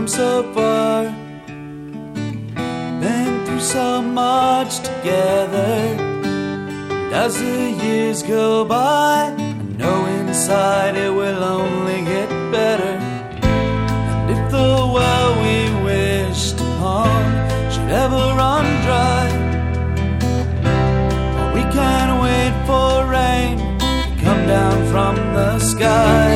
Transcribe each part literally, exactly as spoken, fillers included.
come so far, been through so much together. And as the years go by, I know inside it will only get better. And if the well we wished upon should ever run dry, well, we can't wait for rain to come down from the sky.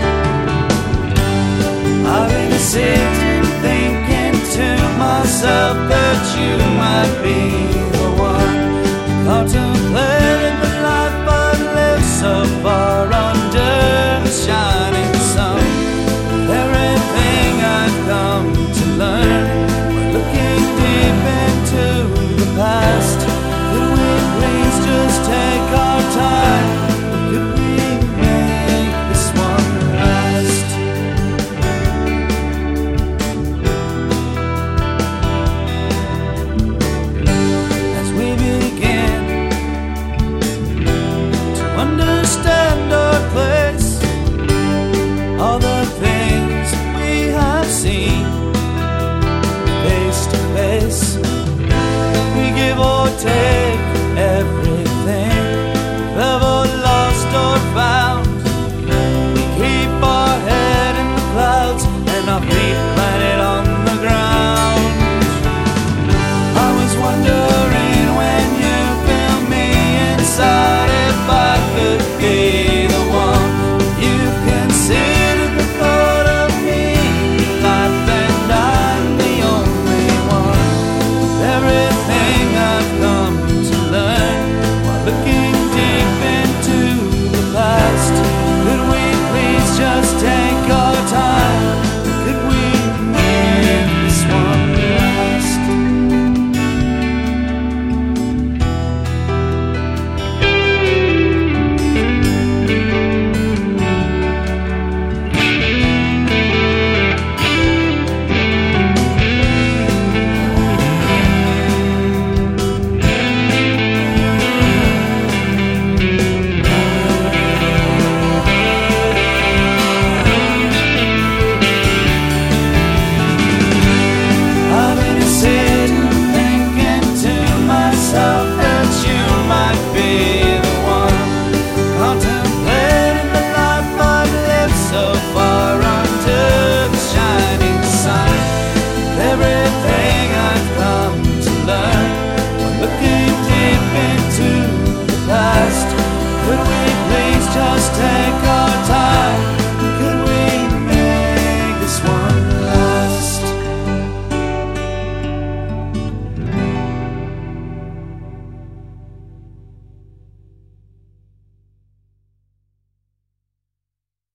I've been sitting thinking to myself that you might be